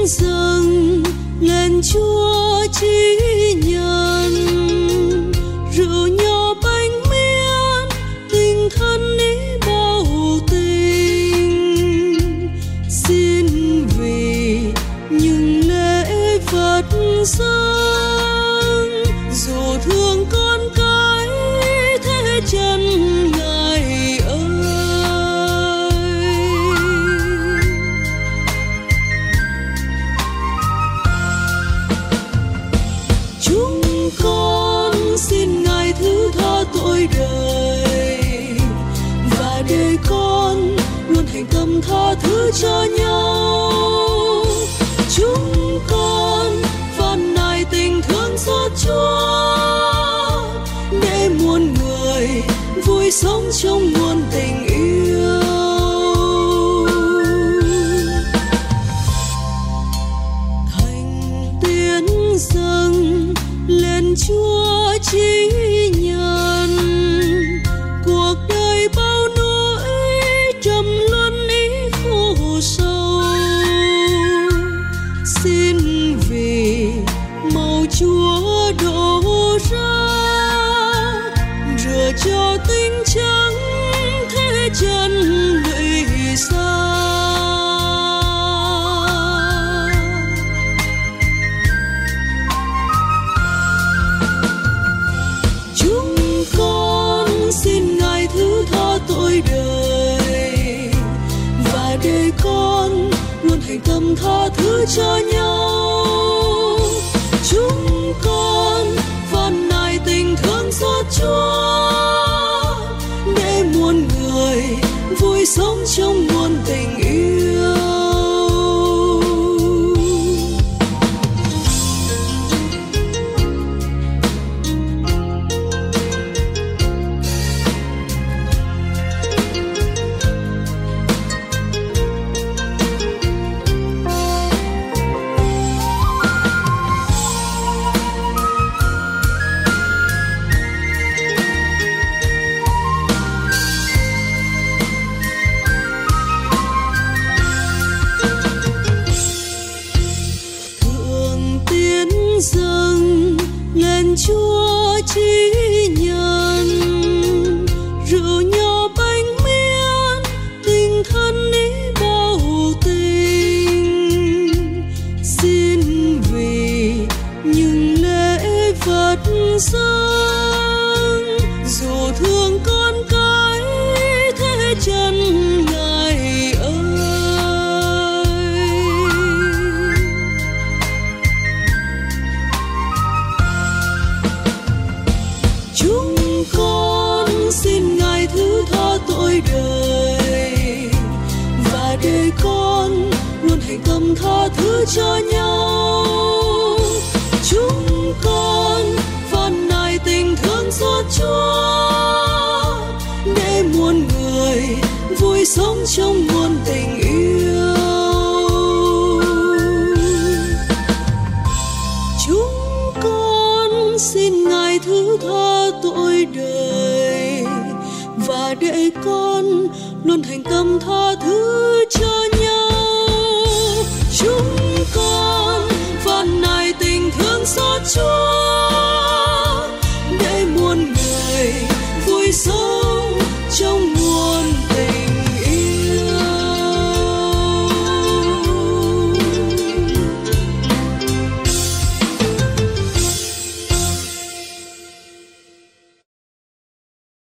dâng lên Chúa chỉ nhận rượu nho bánh miên tình thân ý bao tình, xin vì những lễ vật dâng dù thương con cái thế chân Ngài ơi. Chúng con xin Ngài thứ tha tội đời và để con luôn thành tâm tha thứ cho nhau. Chúng con van nài tình thương xót Chúa để muôn người vui sống trong muôn tình yêu. Thành tiến dâng lên Chúa chỉ nhận cuộc đời bao nỗi trầm luân ý khổ sâu, xin vì màu Chúa đổ ra rửa cho tinh trắng thế chân lụy xa. Chúng con xin Ngài thứ tha tội đời và để con luôn thành tâm tha thứ cho nhau. Chúng con van nài tình thương xót Chúa để muôn người vui sống trong muôn tình yêu. Dâng lên Chúa chỉ nhận rượu nho bánh miên tình thân ý bao tình, xin vì những lễ vật dâng dù thương con cái thế chân Ngài ơi. Chúng con xin Ngài thứ tha tội đời và để con luôn thành tâm tha thứ cho nhau. Chúng con van nài tình thương xót Chúa để muôn người vui sống trong muôn tình yêu. Chúng con xin Ngài thứ tha tội đời và để con luôn thành tâm tha thứ cho nhau. Chúng